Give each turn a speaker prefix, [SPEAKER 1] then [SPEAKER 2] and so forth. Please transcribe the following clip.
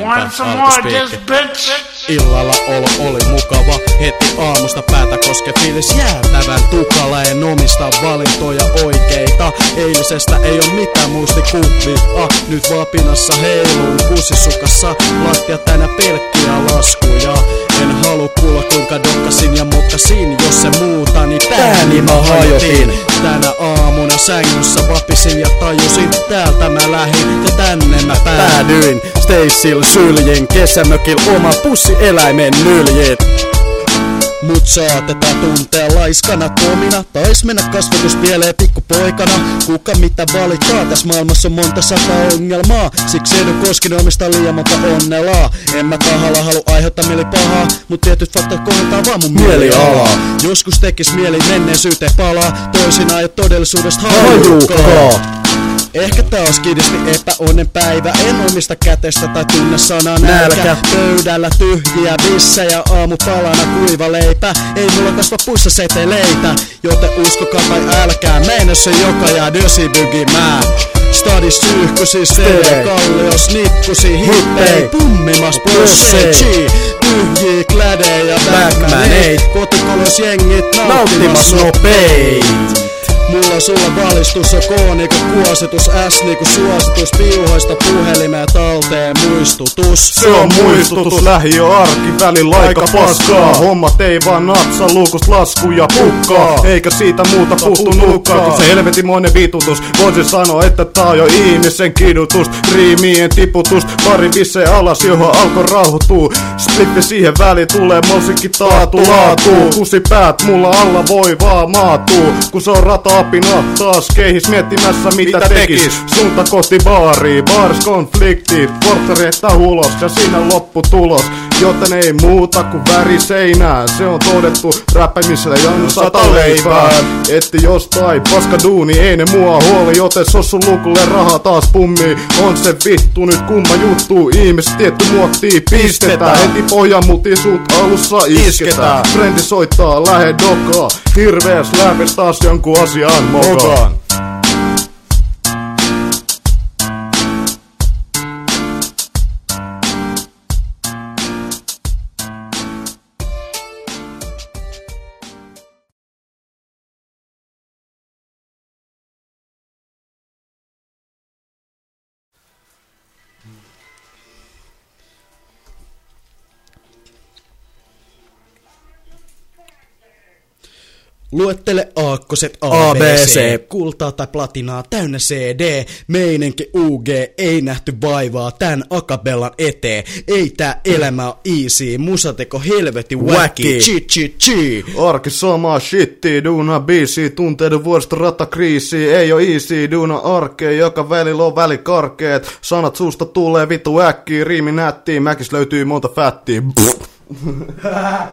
[SPEAKER 1] Want some more of this, bitch?
[SPEAKER 2] Illalla olo oli mukava, heti aamusta päätä koske fiilis jäätävän tukala. En omista valintoja oikeita, eilisestä ei oo mitään muistikuvia. Nyt vapinassa heiluun kusisukassa, lattia tänä pelkkiä laskuja. En halu kuulla kuinka dokkasin ja mokkasin, jos se muuta niin pääni mä hajotin. Tänä aamuna sängyssä vapisin ja tajusin, täältä mä lähin ja tänne mä päädyin. Staceyl syljin kesämökil oma pussieläimen nyljit. Mut saatetaan tuntea laiskana komina, tais mennä kasvatuspieleen pikkupoikana. Kuka mitä valittaa, tässä maailmassa on monta sataa ongelmaa. Siksi en oo koskenut omista liian monta onnelaa. En mä tahalla halu aiheuttaa mieli pahaa, mut tietyt faktat kohentaa vaan mun mielialaa. Joskus tekis mieli menneisyyteen palaa, toisinaan jo todellisuudesta hajukaa. Ehkä taas kidisti epäonnen päivä. En omista kätestä tai tunne sanaa nälkä. Pöydällä tyhjiä vissejä, aamupalana kuiva leipä. Ei mulla kasva puissa seteleitä, joten uskokaa tai älkää. Meinössä joka jää dösibygimää. Stadis syyhkysi, stede kallios, nikkusi, hippei. Pummimas prossechi, tyhjii klädejä, backmaneit. Kotikolos jengit nauttimas nopeit. Mulla sulla valistus on K niinku kuositus, S niinku suositus, piuhoista puhelimeen talteen muistutus.
[SPEAKER 3] Se on muistutus, lähiö arki, välillä aika paskaa. Hommat ei vaan natsa, luukust laskuja pukkaa. Eikä siitä muuta puhtu nukkaa, kun se helvetimoinen vitutus. Voisin sanoa, että tää on jo ihmisen kidutus. Riimien tiputus, pari vissee alas, johon alkoi rauhoituu. Splitti siihen väliin tulee musiikki taatu laatuu. Kusi päät mulla alla voi vaan maatuu, kun se on rata apina taas keihis miettimässä mitä tekis. Suunta kohti baaria, bars konflikti, portreetta ulos ja siinä lopputulos. Joten ei muuta kuin väri seinään, se on todettu räppämisellä ja 100 leipää. Etti jostain paska duuni, ei ne mua huoli, joten sossun lukulle rahaa taas pummii. On se vittu nyt kumma juttu, ihmiset tietty muottiin pistetään. Heti pohjamutisuut alussa isketään. Frendi soittaa, lähe dokaa, hirveäs läpes taas jonkun asian mokaan.
[SPEAKER 2] Luettele aakkoset ABC, kultaa tai platinaa täynnä CD, meinenki UG, ei nähty vaivaa tän akapellan eteen. Ei tää elämä on easy, musateko helveti wacky, chi.
[SPEAKER 3] Arki samaa shittiä, duuna biisi, tunteiden vuodesta ratakriisi. Ei oo easy, duuna arkea, joka välillä on välikarkeet. Sanat suusta tulee vitu äkkiä, riimi nättiä, mäkis löytyy monta fättiä.